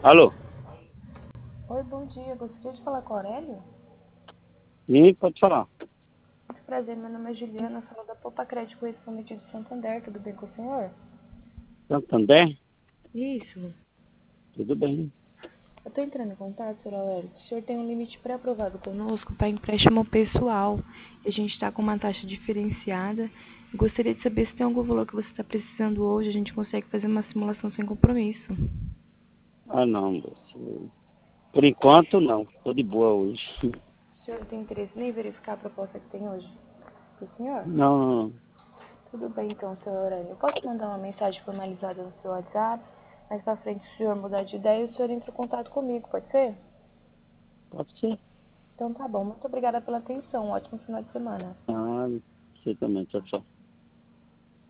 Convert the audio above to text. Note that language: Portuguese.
Alô? Oi, bom dia. Gostaria de falar com o Aurélio? Sim, pode falar. Muito prazer, meu nome é Juliana, falo da Poupa Crédito Correspondente de Santander. Tudo bem com o senhor? Santander? Isso. Tudo bem. Eu estou entrando em contato, senhor Aurélio. O senhor tem um limite pré-aprovado conosco para empréstimo pessoal. E a gente está com uma taxa diferenciada. Gostaria de saber se tem algum valor que você está precisando hoje. A gente consegue fazer uma simulação sem compromisso. Ah, não, moço. Por enquanto, não. Tô de boa hoje. O senhor tem interesse em verificar a proposta que tem hoje? Sim, senhor? Não, Tudo bem, então, senhor Aurélio. Eu posso mandar uma mensagem formalizada no seu WhatsApp? Mais pra frente, se o senhor mudar de ideia, o senhor entra em contato comigo, pode ser? pode ser. Então tá bom. Muito obrigada pela atenção. Um ótimo final de semana. Ah, você também. Tchau, tchau.